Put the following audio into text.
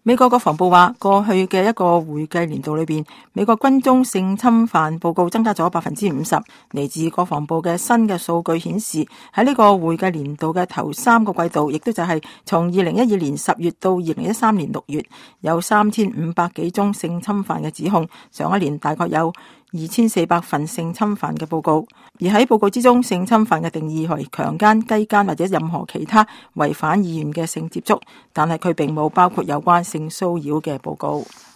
美國國防部話，過去嘅一個會計年度裏邊，美國軍中性侵犯報告增加咗50%。嚟自國防部嘅新嘅數據顯示，喺呢個會計年度嘅頭3個季度，亦都就係從2012年10月到2013年6月，有3500幾宗性侵犯嘅指控。上一年大概有2400份性侵犯嘅報告，而喺報告之中，性侵犯嘅定義為強姦、雞姦或者任何其他違反意願嘅性接觸，但係佢並冇包括有關性騷擾嘅報告。